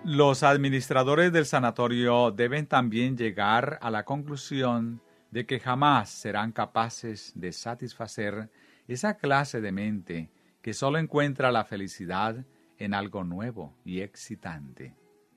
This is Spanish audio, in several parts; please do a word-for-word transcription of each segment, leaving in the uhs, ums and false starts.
Los administradores del sanatorio deben también llegar a la conclusión de que jamás serán capaces de satisfacer esa clase de mente que solo encuentra la felicidad en algo nuevo y excitante.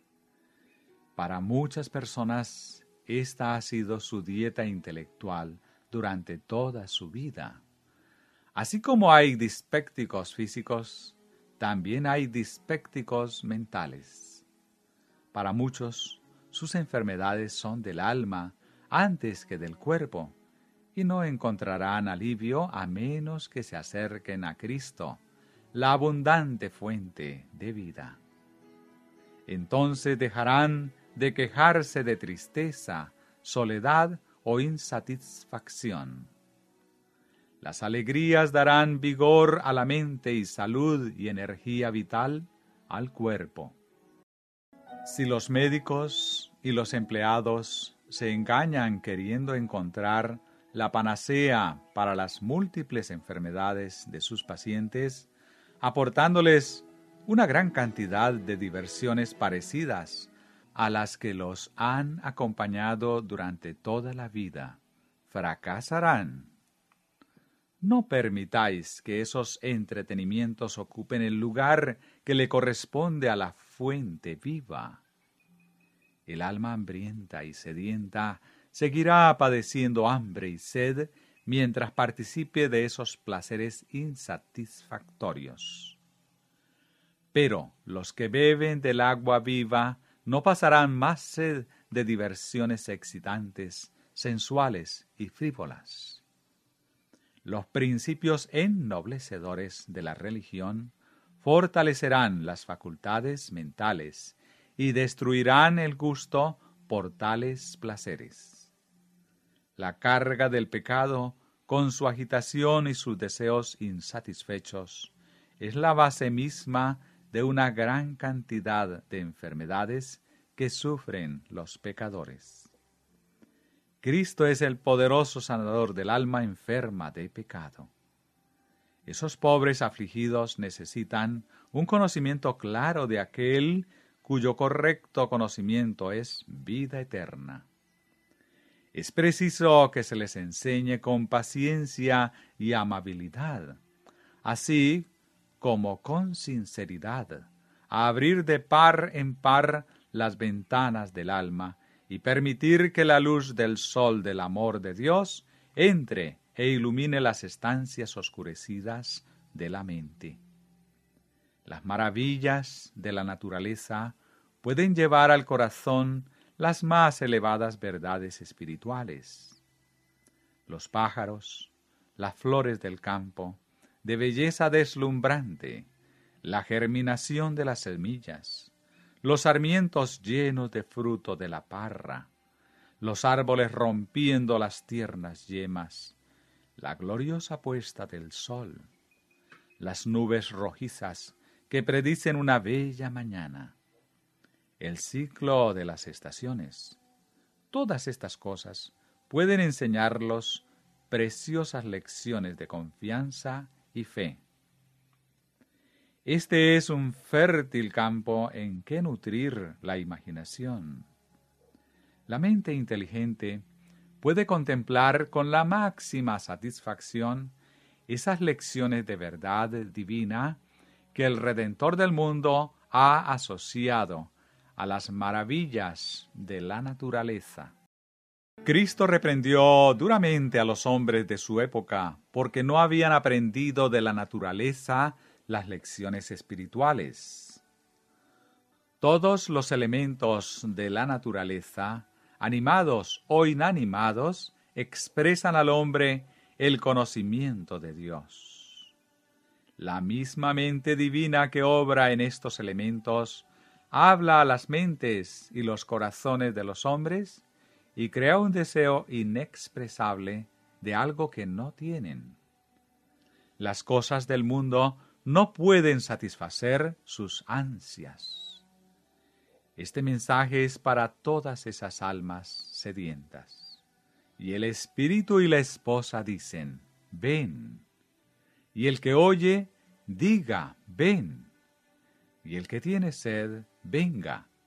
Para muchas personas, esta ha sido su dieta intelectual durante toda su vida. Así como hay dispépticos físicos, también hay dispépticos mentales. Para muchos, sus enfermedades son del alma antes que del cuerpo, y no encontrarán alivio a menos que se acerquen a Cristo, la abundante fuente de vida. Entonces dejarán de quejarse de tristeza, soledad o insatisfacción. Las alegrías darán vigor a la mente y salud y energía vital al cuerpo. Si los médicos y los empleados se engañan queriendo encontrar la panacea para las múltiples enfermedades de sus pacientes, aportándoles una gran cantidad de diversiones parecidas a las que los han acompañado durante toda la vida, fracasarán. No permitáis que esos entretenimientos ocupen el lugar que le corresponde a la fuente viva. El alma hambrienta y sedienta seguirá padeciendo hambre y sed mientras participe de esos placeres insatisfactorios. Pero los que beben del agua viva no pasarán más sed de diversiones excitantes, sensuales y frívolas. Los principios ennoblecedores de la religión fortalecerán las facultades mentales y destruirán el gusto por tales placeres. La carga del pecado, con su agitación y sus deseos insatisfechos, es la base misma de una gran cantidad de enfermedades que sufren los pecadores. Cristo es el poderoso sanador del alma enferma de pecado. Esos pobres afligidos necesitan un conocimiento claro de aquel cuyo correcto conocimiento es vida eterna. Es preciso que se les enseñe con paciencia y amabilidad, así como con sinceridad, a abrir de par en par las ventanas del alma y permitir que la luz del sol del amor de Dios entre e ilumine las estancias oscurecidas de la mente. Las maravillas de la naturaleza pueden llevar al corazón las más elevadas verdades espirituales. Los pájaros, las flores del campo, de belleza deslumbrante, la germinación de las semillas, los sarmientos llenos de fruto de la parra, los árboles rompiendo las tiernas yemas, la gloriosa puesta del sol, las nubes rojizas que predicen una bella mañana, el ciclo de las estaciones. Todas estas cosas pueden enseñarlos preciosas lecciones de confianza y fe. Este es un fértil campo en que nutrir la imaginación. La mente inteligente puede contemplar con la máxima satisfacción esas lecciones de verdad divina que el Redentor del mundo ha asociado a las maravillas de la naturaleza. Cristo reprendió duramente a los hombres de su época porque no habían aprendido de la naturaleza las lecciones espirituales. Todos los elementos de la naturaleza, animados o inanimados, expresan al hombre el conocimiento de Dios. La misma mente divina que obra en estos elementos habla a las mentes y los corazones de los hombres y crea un deseo inexpresable de algo que no tienen. Las cosas del mundo no pueden satisfacer sus ansias. Este mensaje es para todas esas almas sedientas. Y el espíritu y la esposa dicen, ven. Y el que oye, diga, ven. Y el que tiene sed, venga,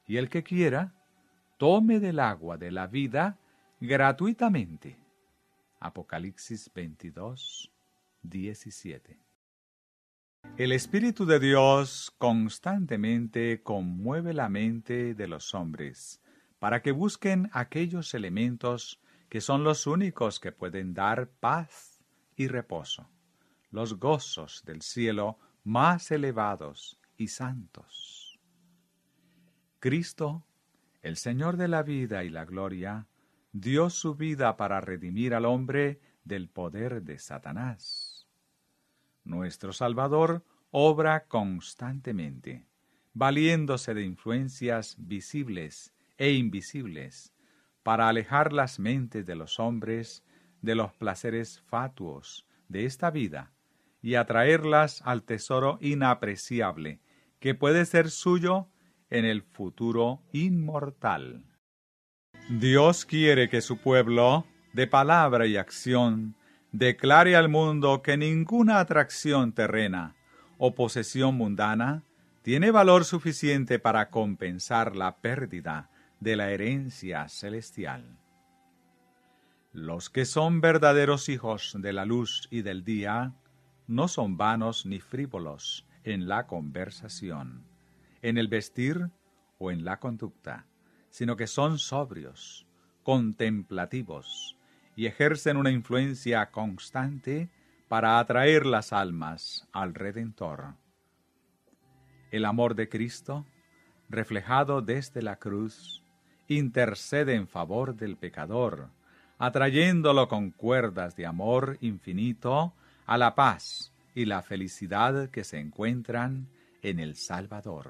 y el que quiera, tome del agua de la vida gratuitamente. Apocalipsis veintidós, diecisiete. El Espíritu de Dios constantemente conmueve la mente de los hombres para que busquen aquellos elementos que son los únicos que pueden dar paz y reposo, los gozos del cielo más elevados y santos. Cristo, el Señor de la vida y la gloria, dio su vida para redimir al hombre del poder de Satanás. Nuestro Salvador obra constantemente, valiéndose de influencias visibles e invisibles, para alejar las mentes de los hombres de los placeres fatuos de esta vida y atraerlas al tesoro inapreciable que puede ser suyo en el futuro inmortal. Dios quiere que su pueblo, de palabra y acción, declare al mundo que ninguna atracción terrena o posesión mundana tiene valor suficiente para compensar la pérdida de la herencia celestial. Los que son verdaderos hijos de la luz y del día no son vanos ni frívolos en la conversación, en el vestir o en la conducta, sino que son sobrios, contemplativos y ejercen una influencia constante para atraer las almas al Redentor. El amor de Cristo, reflejado desde la cruz, intercede en favor del pecador, atrayéndolo con cuerdas de amor infinito a la paz y la felicidad que se encuentran en el Salvador.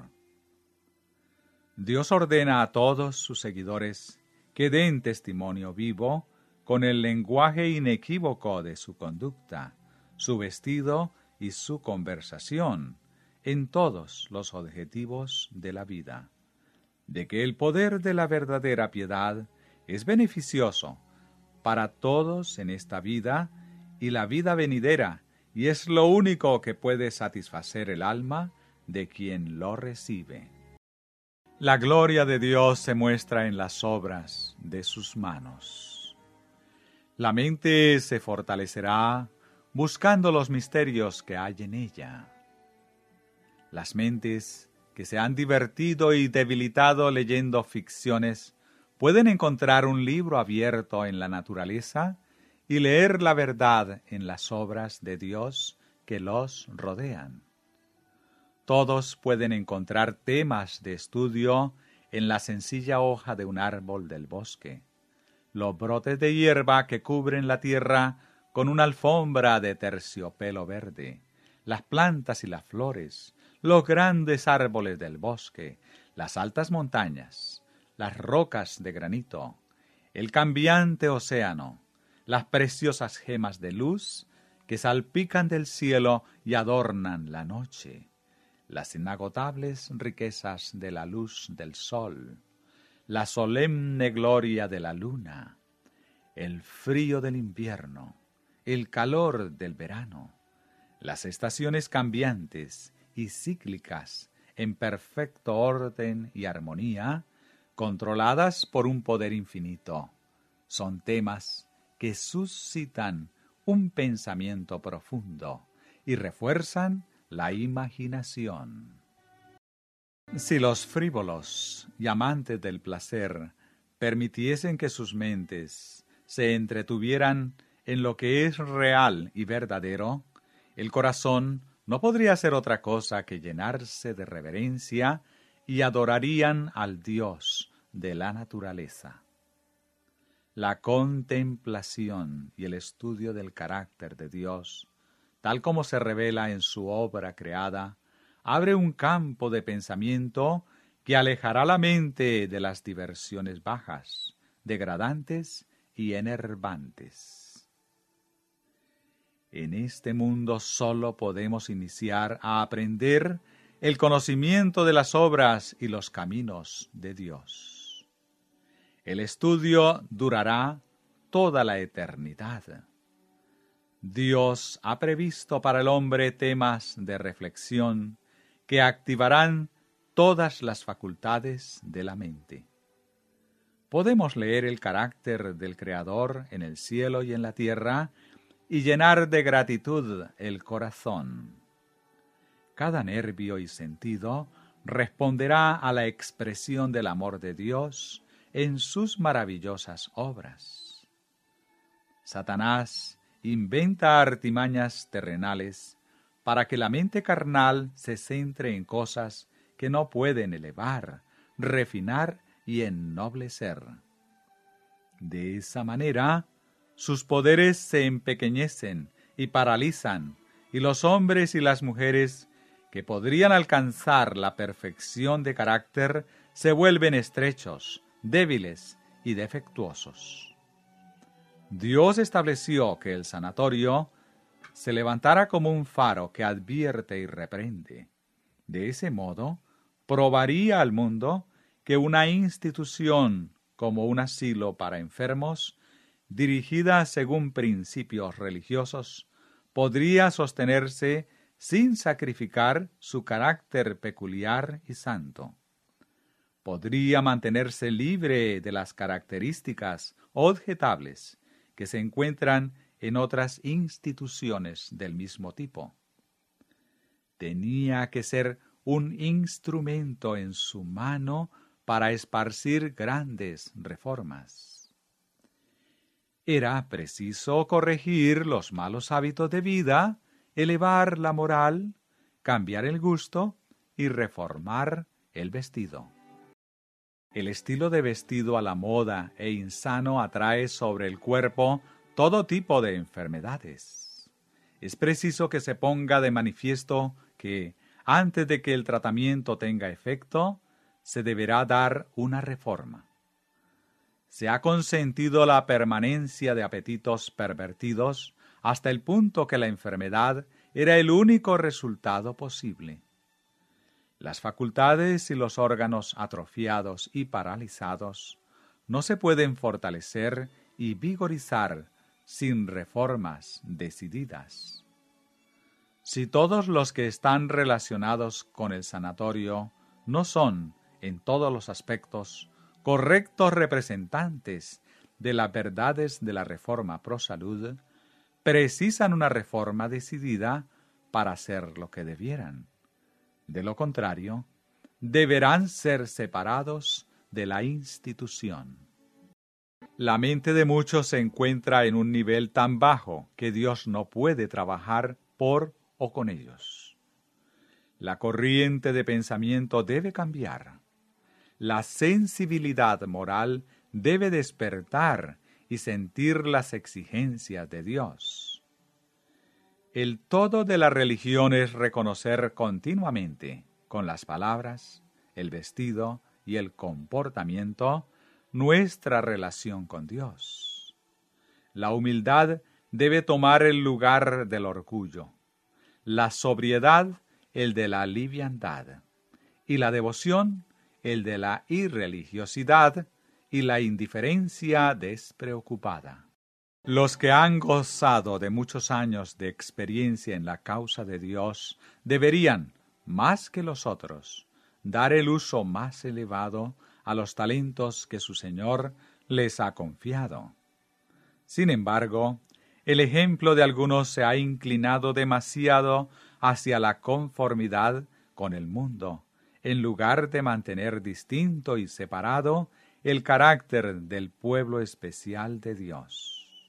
Dios ordena a todos sus seguidores que den testimonio vivo con el lenguaje inequívoco de su conducta, su vestido y su conversación en todos los objetivos de la vida, de que el poder de la verdadera piedad es beneficioso para todos en esta vida y la vida venidera, y es lo único que puede satisfacer el alma de quien lo recibe. La gloria de Dios se muestra en las obras de sus manos. La mente se fortalecerá buscando los misterios que hay en ella. Las mentes que se han divertido y debilitado leyendo ficciones pueden encontrar un libro abierto en la naturaleza y leer la verdad en las obras de Dios que los rodean. Todos pueden encontrar temas de estudio en la sencilla hoja de un árbol del bosque, los brotes de hierba que cubren la tierra con una alfombra de terciopelo verde, las plantas y las flores, los grandes árboles del bosque, las altas montañas, las rocas de granito, el cambiante océano, las preciosas gemas de luz que salpican del cielo y adornan la noche, las inagotables riquezas de la luz del sol, la solemne gloria de la luna, el frío del invierno, el calor del verano, las estaciones cambiantes y cíclicas en perfecto orden y armonía, controladas por un poder infinito, son temas que suscitan un pensamiento profundo y refuerzan la imaginación. Si los frívolos y amantes del placer permitiesen que sus mentes se entretuvieran en lo que es real y verdadero, el corazón no podría ser otra cosa que llenarse de reverencia y adorarían al Dios de la naturaleza. La contemplación y el estudio del carácter de Dios, tal como se revela en su obra creada, abre un campo de pensamiento que alejará la mente de las diversiones bajas, degradantes y enervantes. En este mundo solo podemos iniciar a aprender el conocimiento de las obras y los caminos de Dios. El estudio durará toda la eternidad. Dios ha previsto para el hombre temas de reflexión que activarán todas las facultades de la mente. Podemos leer el carácter del Creador en el cielo y en la tierra y llenar de gratitud el corazón. Cada nervio y sentido responderá a la expresión del amor de Dios en sus maravillosas obras. Satanás inventa artimañas terrenales para que la mente carnal se centre en cosas que no pueden elevar, refinar y ennoblecer. De esa manera, sus poderes se empequeñecen y paralizan, y los hombres y las mujeres que podrían alcanzar la perfección de carácter se vuelven estrechos, débiles y defectuosos. Dios estableció que el sanatorio se levantara como un faro que advierte y reprende. De ese modo, probaría al mundo que una institución como un asilo para enfermos, dirigida según principios religiosos, podría sostenerse sin sacrificar su carácter peculiar y santo. Podría mantenerse libre de las características objetables que se encuentran en otras instituciones del mismo tipo. Tenía que ser un instrumento en su mano para esparcir grandes reformas. Era preciso corregir los malos hábitos de vida, elevar la moral, cambiar el gusto y reformar el vestido. El estilo de vestido a la moda e insano atrae sobre el cuerpo todo tipo de enfermedades. Es preciso que se ponga de manifiesto que, antes de que el tratamiento tenga efecto, se deberá dar una reforma. Se ha consentido la permanencia de apetitos pervertidos hasta el punto que la enfermedad era el único resultado posible. Las facultades y los órganos atrofiados y paralizados no se pueden fortalecer y vigorizar sin reformas decididas. Si todos los que están relacionados con el sanatorio no son, en todos los aspectos, correctos representantes de las verdades de la reforma pro salud, precisan una reforma decidida para hacer lo que debieran. De lo contrario, deberán ser separados de la institución. La mente de muchos se encuentra en un nivel tan bajo que Dios no puede trabajar por o con ellos. La corriente de pensamiento debe cambiar. La sensibilidad moral debe despertar y sentir las exigencias de Dios. El todo de la religión es reconocer continuamente, con las palabras, el vestido y el comportamiento, nuestra relación con Dios. La humildad debe tomar el lugar del orgullo, la sobriedad el de la liviandad, y la devoción el de la irreligiosidad y la indiferencia despreocupada. Los que han gozado de muchos años de experiencia en la causa de Dios deberían, más que los otros, dar el uso más elevado a los talentos que su Señor les ha confiado. Sin embargo, el ejemplo de algunos se ha inclinado demasiado hacia la conformidad con el mundo, en lugar de mantener distinto y separado el carácter del pueblo especial de Dios.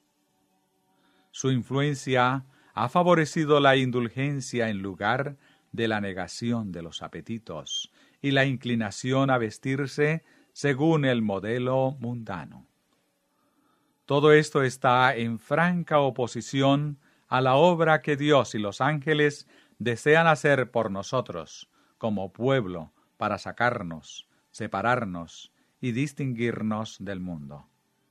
Su influencia ha favorecido la indulgencia en lugar de la negación de los apetitos y la inclinación a vestirse según el modelo mundano. Todo esto está en franca oposición a la obra que Dios y los ángeles desean hacer por nosotros como pueblo para sacarnos, separarnos y distinguirnos del mundo.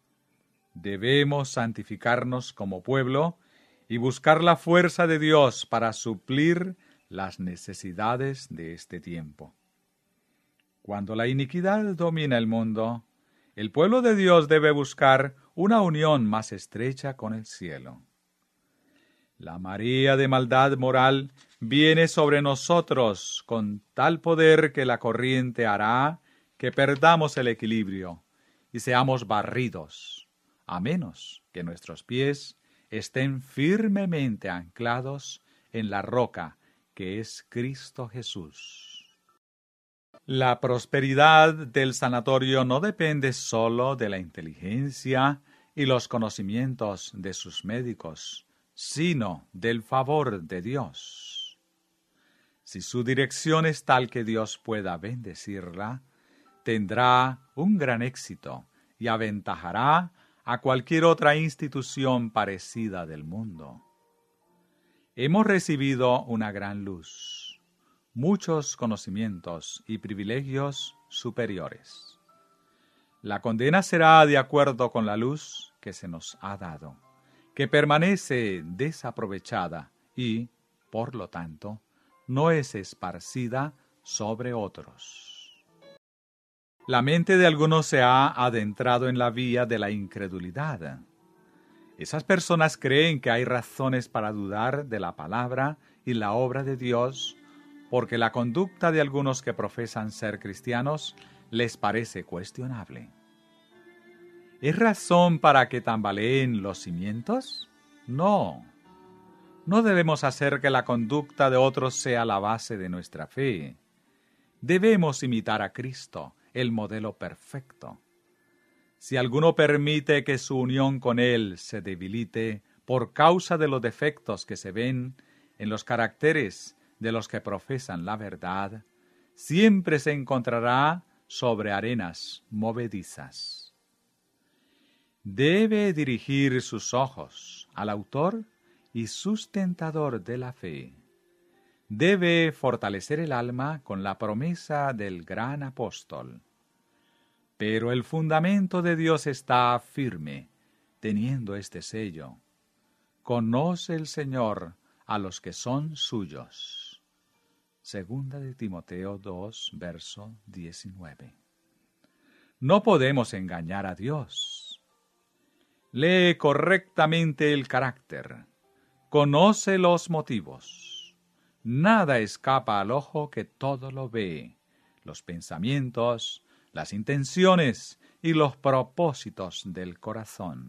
Debemos santificarnos como pueblo y buscar la fuerza de Dios para suplir las necesidades de este tiempo. Cuando la iniquidad domina el mundo, el pueblo de Dios debe buscar una unión más estrecha con el cielo. La marea de maldad moral viene sobre nosotros con tal poder que la corriente hará que perdamos el equilibrio y seamos barridos, a menos que nuestros pies estén firmemente anclados en la roca que es Cristo Jesús. La prosperidad del sanatorio no depende solo de la inteligencia y los conocimientos de sus médicos, sino del favor de Dios. Si su dirección es tal que Dios pueda bendecirla, tendrá un gran éxito y aventajará a cualquier otra institución parecida del mundo. Hemos recibido una gran luz, muchos conocimientos y privilegios superiores. La condena será de acuerdo con la luz que se nos ha dado, que permanece desaprovechada y, por lo tanto, no es esparcida sobre otros. La mente de algunos se ha adentrado en la vía de la incredulidad. Esas personas creen que hay razones para dudar de la palabra y la obra de Dios, porque la conducta de algunos que profesan ser cristianos les parece cuestionable. ¿Es razón para que tambaleen los cimientos? No. No debemos hacer que la conducta de otros sea la base de nuestra fe. Debemos imitar a Cristo, el modelo perfecto. Si alguno permite que su unión con Él se debilite por causa de los defectos que se ven en los caracteres de los que profesan la verdad, siempre se encontrará sobre arenas movedizas. Debe dirigir sus ojos al autor y sustentador de la fe. Debe fortalecer el alma con la promesa del gran apóstol. Pero el fundamento de Dios está firme, teniendo este sello. Conoce el Señor a los que son suyos. Segunda de Timoteo dos, verso diecinueve. No podemos engañar a Dios. Lee correctamente el carácter. Conoce los motivos. Nada escapa al ojo que todo lo ve. Los pensamientos, las intenciones y los propósitos del corazón.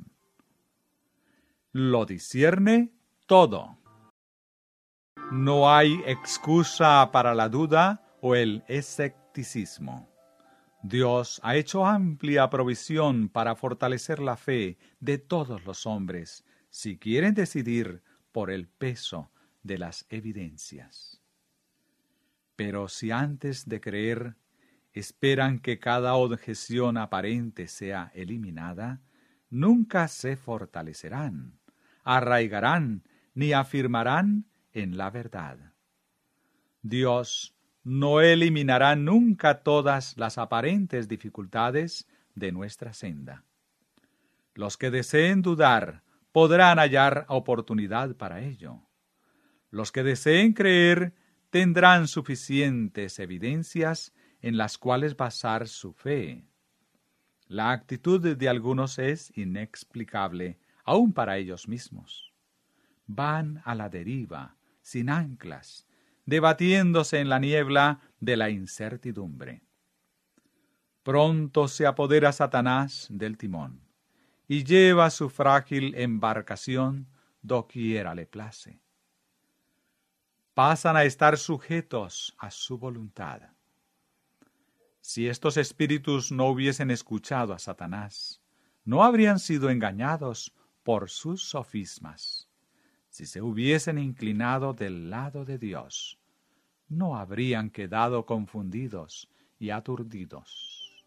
Lo discierne todo. No hay excusa para la duda o el escepticismo. Dios ha hecho amplia provisión para fortalecer la fe de todos los hombres, si quieren decidir por el peso de las evidencias. Pero si antes de creer esperan que cada objeción aparente sea eliminada, nunca se fortalecerán, arraigarán ni afirmarán en la verdad. Dios no eliminará nunca todas las aparentes dificultades de nuestra senda. Los que deseen dudar podrán hallar oportunidad para ello. Los que deseen creer tendrán suficientes evidencias en las cuales basar su fe. La actitud de algunos es inexplicable, aun para ellos mismos. Van a la deriva, sin anclas, debatiéndose en la niebla de la incertidumbre. Pronto se apodera Satanás del timón y lleva su frágil embarcación doquiera le place. Pasan a estar sujetos a su voluntad. Si estos espíritus no hubiesen escuchado a Satanás, no habrían sido engañados por sus sofismas. Si se hubiesen inclinado del lado de Dios, no habrían quedado confundidos y aturdidos.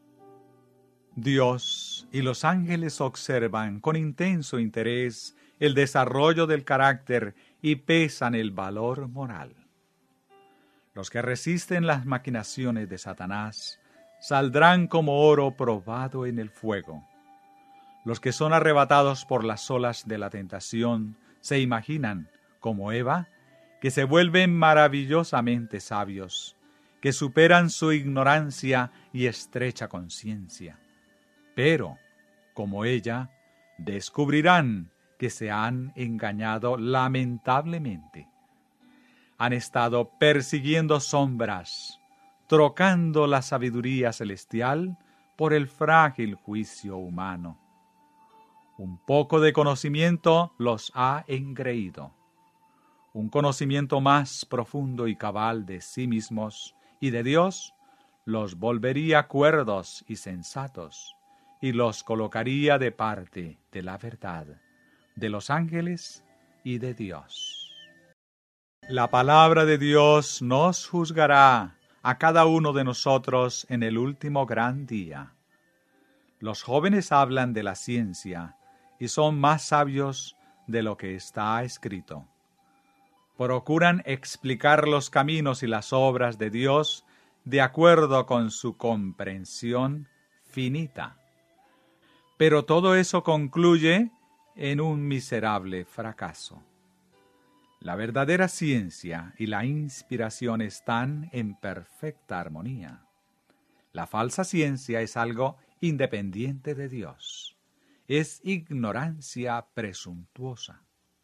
Dios y los ángeles observan con intenso interés el desarrollo del carácter y pesan el valor moral. Los que resisten las maquinaciones de Satanás saldrán como oro probado en el fuego. Los que son arrebatados por las olas de la tentación se imaginan, como Eva, que se vuelven maravillosamente sabios, que superan su ignorancia y estrecha conciencia. Pero, como ella, descubrirán que se han engañado lamentablemente. Han estado persiguiendo sombras, trocando la sabiduría celestial por el frágil juicio humano. Un poco de conocimiento los ha engreído. Un conocimiento más profundo y cabal de sí mismos y de Dios los volvería cuerdos y sensatos y los colocaría de parte de la verdad, de los ángeles y de Dios. La palabra de Dios nos juzgará a cada uno de nosotros en el último gran día. Los jóvenes hablan de la ciencia y son más sabios de lo que está escrito. Procuran explicar los caminos y las obras de Dios de acuerdo con su comprensión finita. Pero todo eso concluye en un miserable fracaso. La verdadera ciencia y la inspiración están en perfecta armonía. La falsa ciencia es algo independiente de Dios. Es ignorancia presuntuosa.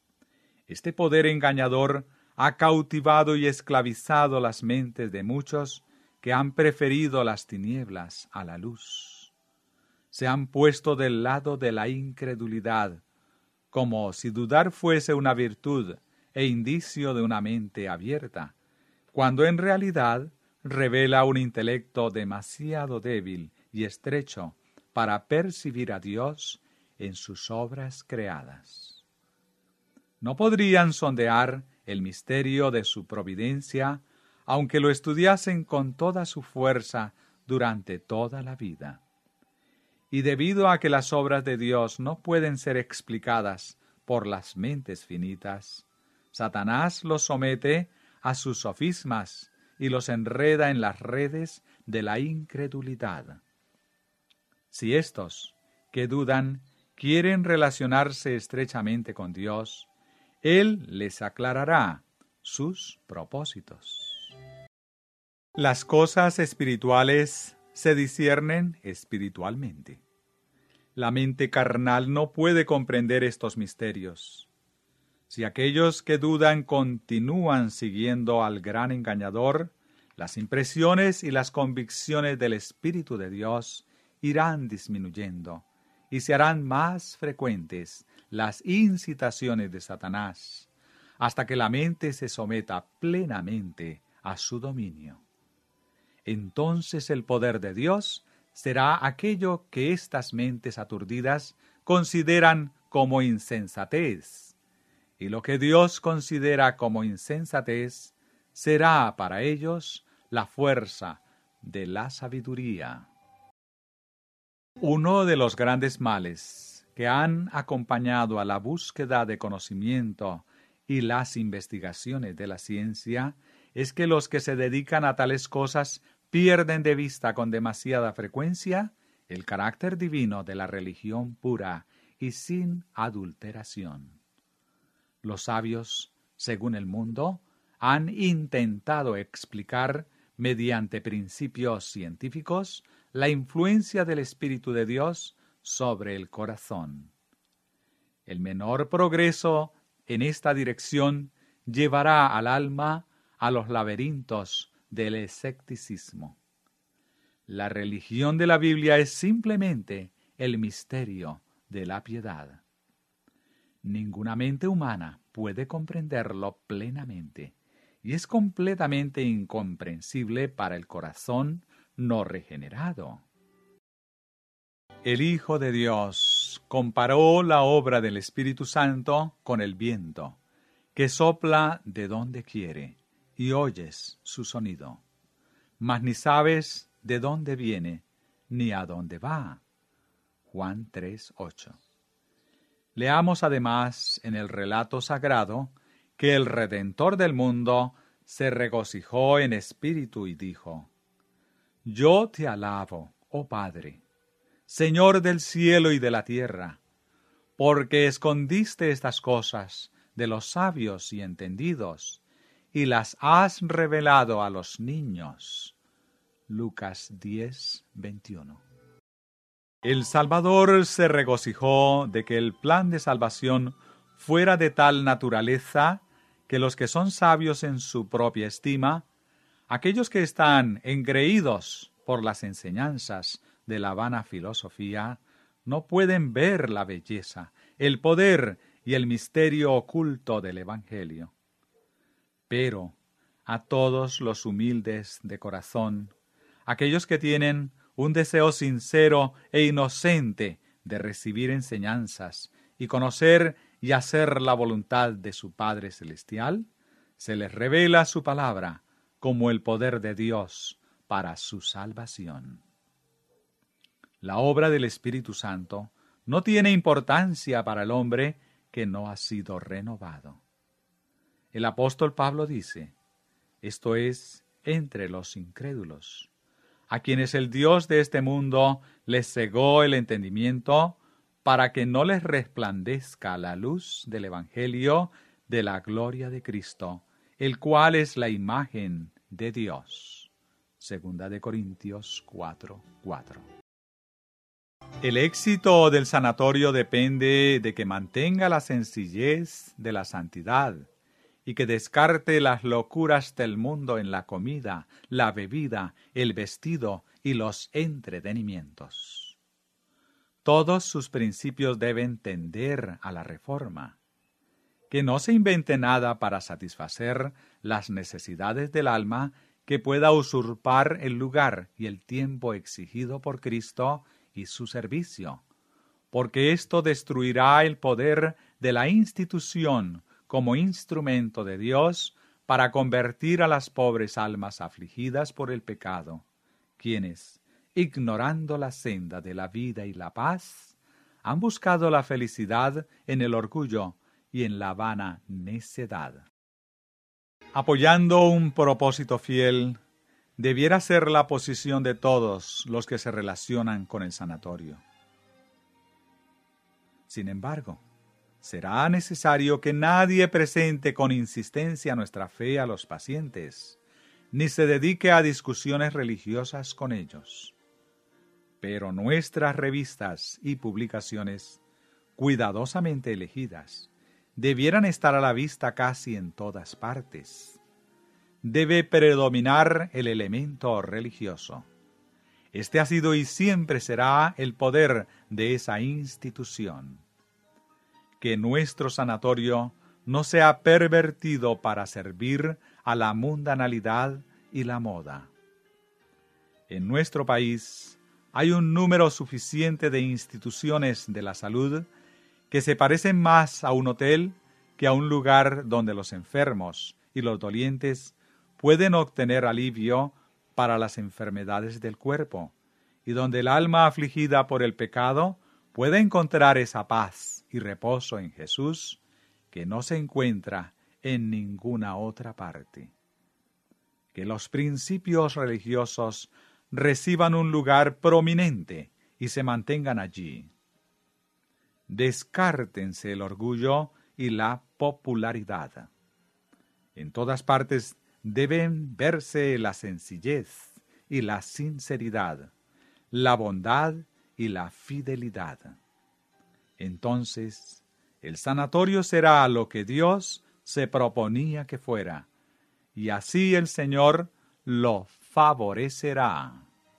Este poder engañador ha cautivado y esclavizado las mentes de muchos que han preferido las tinieblas a la luz. Se han puesto del lado de la incredulidad, como si dudar fuese una virtud e indicio de una mente abierta, cuando en realidad revela un intelecto demasiado débil y estrecho para percibir a Dios en sus obras creadas. No podrían sondear el misterio de su providencia, aunque lo estudiasen con toda su fuerza durante toda la vida. Y debido a que las obras de Dios no pueden ser explicadas por las mentes finitas, Satanás los somete a sus sofismas y los enreda en las redes de la incredulidad. Si estos, que dudan, quieren relacionarse estrechamente con Dios, Él les aclarará sus propósitos. Las cosas espirituales se disciernen espiritualmente. La mente carnal no puede comprender estos misterios. Si aquellos que dudan continúan siguiendo al gran engañador, las impresiones y las convicciones del Espíritu de Dios irán disminuyendo y se harán más frecuentes las incitaciones de Satanás, hasta que la mente se someta plenamente a su dominio. Entonces el poder de Dios será aquello que estas mentes aturdidas consideran como insensatez, y lo que Dios considera como insensatez será para ellos la fuerza de la sabiduría. Uno de los grandes males que han acompañado a la búsqueda de conocimiento y las investigaciones de la ciencia es que los que se dedican a tales cosas pierden de vista con demasiada frecuencia el carácter divino de la religión pura y sin adulteración. Los sabios, según el mundo, han intentado explicar, mediante principios científicos, la influencia del Espíritu de Dios sobre el corazón. El menor progreso en esta dirección llevará al alma a los laberintos del escepticismo. La religión de la Biblia es simplemente el misterio de la piedad. Ninguna mente humana puede comprenderlo plenamente, y es completamente incomprensible para el corazón no regenerado. El Hijo de Dios comparó la obra del Espíritu Santo con el viento, que sopla de donde quiere, y oyes su sonido, mas ni sabes de dónde viene, ni a dónde va. Juan tres, ocho. Leamos además en el relato sagrado que el Redentor del mundo se regocijó en espíritu y dijo: Yo te alabo, oh Padre, Señor del cielo y de la tierra, porque escondiste estas cosas de los sabios y entendidos, y las has revelado a los niños. Lucas diez, veintiuno. El Salvador se regocijó de que el plan de salvación fuera de tal naturaleza que los que son sabios en su propia estima, aquellos que están engreídos por las enseñanzas de la vana filosofía, no pueden ver la belleza, el poder y el misterio oculto del Evangelio. Pero a todos los humildes de corazón, aquellos que tienen un deseo sincero e inocente de recibir enseñanzas y conocer y hacer la voluntad de su Padre Celestial, se les revela su palabra como el poder de Dios para su salvación. La obra del Espíritu Santo no tiene importancia para el hombre que no ha sido renovado. El apóstol Pablo dice, esto es, entre los incrédulos, a quienes el Dios de este mundo les cegó el entendimiento para que no les resplandezca la luz del Evangelio de la gloria de Cristo, el cual es la imagen de Dios. Segunda de Corintios cuatro, cuatro. El éxito del sanatorio depende de que mantenga la sencillez de la santidad y que descarte las locuras del mundo en la comida, la bebida, el vestido y los entretenimientos. Todos sus principios deben tender a la reforma. Que no se invente nada para satisfacer las necesidades del alma que pueda usurpar el lugar y el tiempo exigido por Cristo y su servicio, porque esto destruirá el poder de la institución como instrumento de Dios para convertir a las pobres almas afligidas por el pecado, quienes, ignorando la senda de la vida y la paz, han buscado la felicidad en el orgullo y en la vana necedad. Apoyando un propósito fiel, debiera ser la posición de todos los que se relacionan con el sanatorio. Sin embargo, será necesario que nadie presente con insistencia nuestra fe a los pacientes, ni se dedique a discusiones religiosas con ellos. Pero nuestras revistas y publicaciones, cuidadosamente elegidas, debieran estar a la vista casi en todas partes. Debe predominar el elemento religioso. Este ha sido y siempre será el poder de esa institución. Que nuestro sanatorio no sea pervertido para servir a la mundanalidad y la moda. En nuestro país hay un número suficiente de instituciones de la salud que se parecen más a un hotel que a un lugar donde los enfermos y los dolientes pueden obtener alivio para las enfermedades del cuerpo, y donde el alma afligida por el pecado puede encontrar esa paz y reposo en Jesús que no se encuentra en ninguna otra parte. Que los principios religiosos reciban un lugar prominente y se mantengan allí. Descártense el orgullo y la popularidad. En todas partes deben verse la sencillez y la sinceridad, la bondad y la fidelidad. Entonces, el sanatorio será lo que Dios se proponía que fuera, y así el Señor lo favorecerá.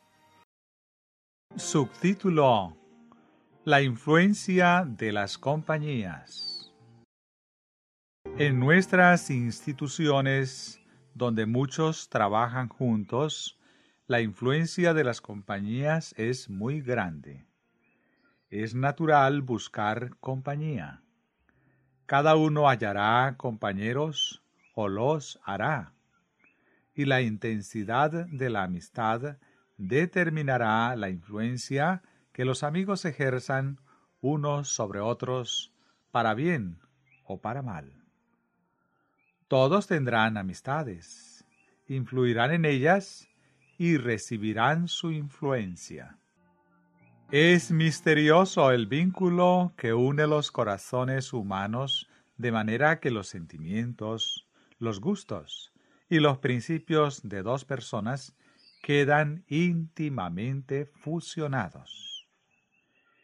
Subtítulo: La influencia de las compañías. En nuestras instituciones, donde muchos trabajan juntos, la influencia de las compañías es muy grande. Es natural buscar compañía. Cada uno hallará compañeros o los hará, y la intensidad de la amistad determinará la influencia que los amigos ejerzan unos sobre otros para bien o para mal. Todos tendrán amistades, influirán en ellas y recibirán su influencia. Es misterioso el vínculo que une los corazones humanos, de manera que los sentimientos, los gustos y los principios de dos personas quedan íntimamente fusionados.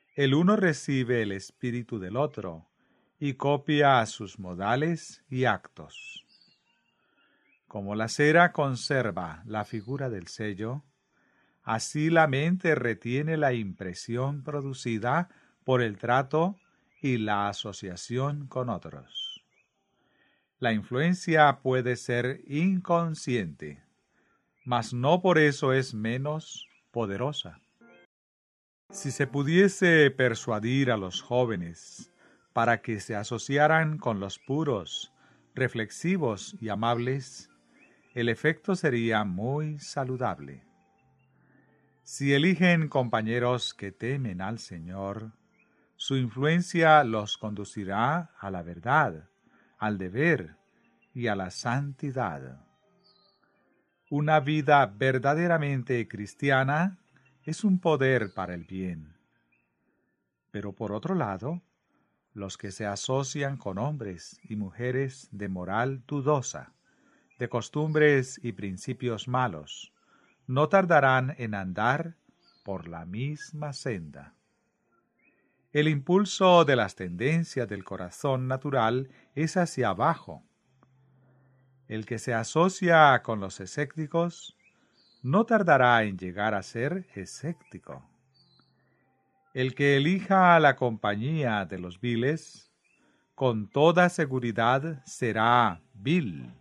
El uno recibe el espíritu del otro y copia sus modales y actos. Como la cera conserva la figura del sello, así la mente retiene la impresión producida por el trato y la asociación con otros. La influencia puede ser inconsciente, mas no por eso es menos poderosa. Si se pudiese persuadir a los jóvenes para que se asociaran con los puros, reflexivos y amables, el efecto sería muy saludable. Si eligen compañeros que temen al Señor, su influencia los conducirá a la verdad, al deber y a la santidad. Una vida verdaderamente cristiana es un poder para el bien. Pero por otro lado, los que se asocian con hombres y mujeres de moral dudosa, de costumbres y principios malos, no tardarán en andar por la misma senda. El impulso de las tendencias del corazón natural es hacia abajo. El que se asocia con los escépticos no tardará en llegar a ser escéptico. El que elija la compañía de los viles, con toda seguridad será vil.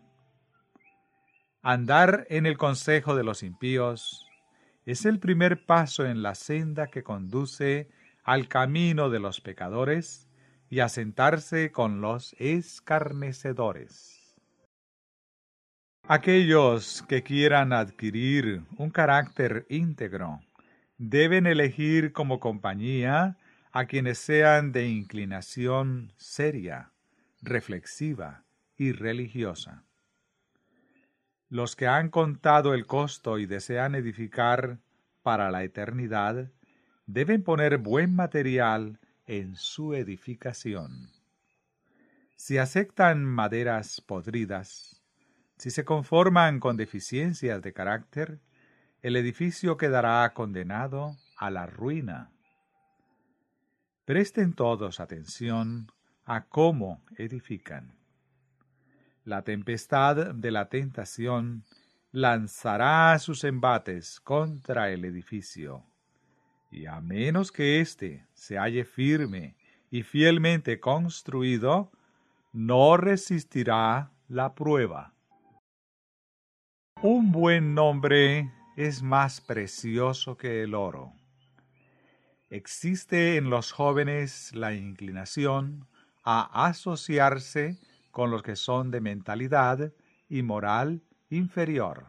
Andar en el consejo de los impíos es el primer paso en la senda que conduce al camino de los pecadores y a sentarse con los escarnecedores. Aquellos que quieran adquirir un carácter íntegro deben elegir como compañía a quienes sean de inclinación seria, reflexiva y religiosa. Los que han contado el costo y desean edificar para la eternidad deben poner buen material en su edificación. Si aceptan maderas podridas, si se conforman con deficiencias de carácter, el edificio quedará condenado a la ruina. Presten todos atención a cómo edifican. La tempestad de la tentación lanzará sus embates contra el edificio, y a menos que éste se halle firme y fielmente construido, no resistirá la prueba. Un buen nombre es más precioso que el oro. Existe en los jóvenes la inclinación a asociarse con los que son de mentalidad y moral inferior.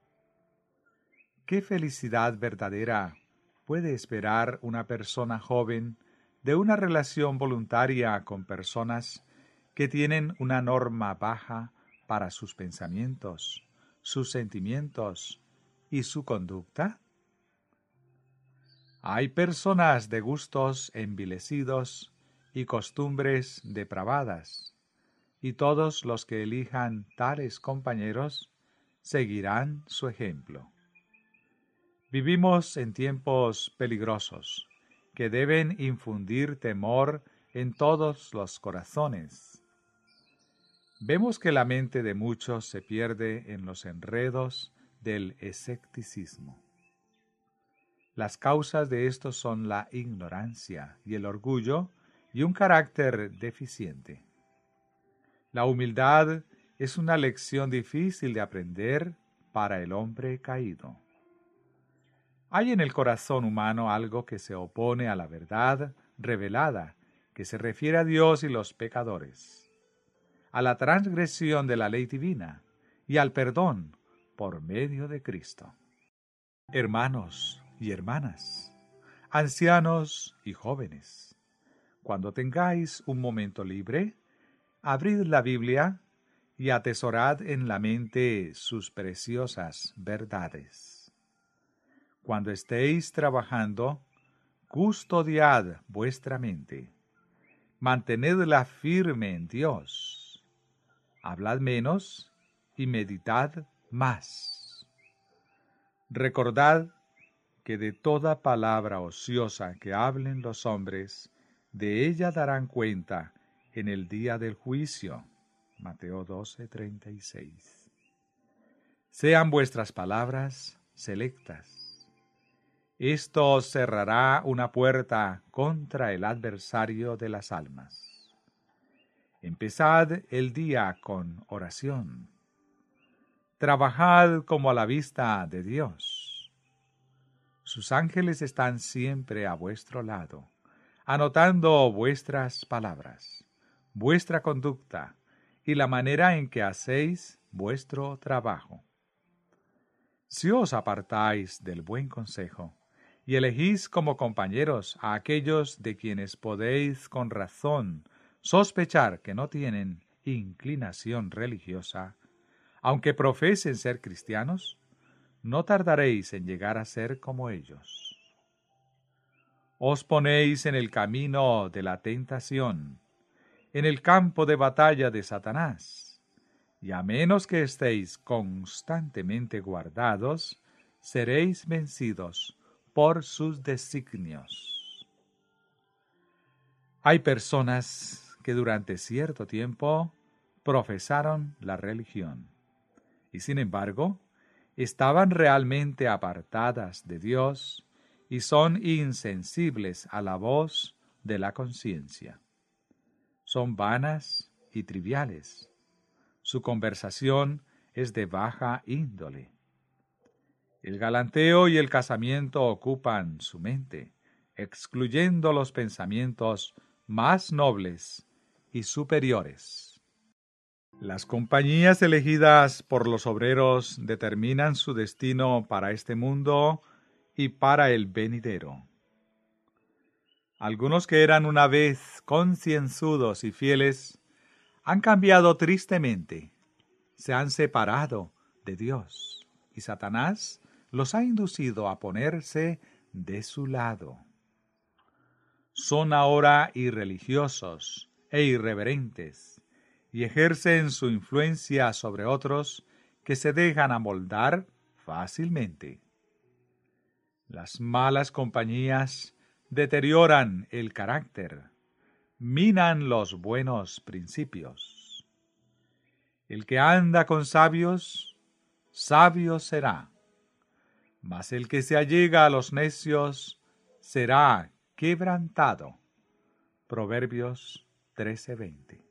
¿Qué felicidad verdadera puede esperar una persona joven de una relación voluntaria con personas que tienen una norma baja para sus pensamientos, sus sentimientos y su conducta? Hay personas de gustos envilecidos y costumbres depravadas, y todos los que elijan tales compañeros seguirán su ejemplo. Vivimos en tiempos peligrosos que deben infundir temor en todos los corazones. Vemos que la mente de muchos se pierde en los enredos del escepticismo. Las causas de esto son la ignorancia y el orgullo y un carácter deficiente. La humildad es una lección difícil de aprender para el hombre caído. Hay en el corazón humano algo que se opone a la verdad revelada, que se refiere a Dios y los pecadores, a la transgresión de la ley divina y al perdón por medio de Cristo. Hermanos y hermanas, ancianos y jóvenes, cuando tengáis un momento libre, abrid la Biblia y atesorad en la mente sus preciosas verdades. Cuando estéis trabajando, custodiad vuestra mente. Mantenedla firme en Dios. Hablad menos y meditad más. Recordad que de toda palabra ociosa que hablen los hombres, de ella darán cuenta en el día del juicio. Mateo doce, treinta y seis. Sean vuestras palabras selectas. Esto os cerrará una puerta contra el adversario de las almas. Empezad el día con oración. Trabajad como a la vista de Dios. Sus ángeles están siempre a vuestro lado, anotando vuestras palabras, vuestra conducta y la manera en que hacéis vuestro trabajo. Si os apartáis del buen consejo y elegís como compañeros a aquellos de quienes podéis con razón sospechar que no tienen inclinación religiosa, aunque profesen ser cristianos, no tardaréis en llegar a ser como ellos. Os ponéis en el camino de la tentación, en el campo de batalla de Satanás, y a menos que estéis constantemente guardados, seréis vencidos por sus designios. Hay personas que durante cierto tiempo profesaron la religión, y sin embargo, estaban realmente apartadas de Dios y son insensibles a la voz de la conciencia. Son vanas y triviales. Su conversación es de baja índole. El galanteo y el casamiento ocupan su mente, excluyendo los pensamientos más nobles y superiores. Las compañías elegidas por los obreros determinan su destino para este mundo y para el venidero. Algunos que eran una vez concienzudos y fieles han cambiado tristemente, se han separado de Dios y Satanás los ha inducido a ponerse de su lado. Son ahora irreligiosos e irreverentes y ejercen su influencia sobre otros que se dejan amoldar fácilmente. Las malas compañías deterioran el carácter, minan los buenos principios. El que anda con sabios, sabio será, mas el que se allega a los necios será quebrantado. Proverbios trece veinte.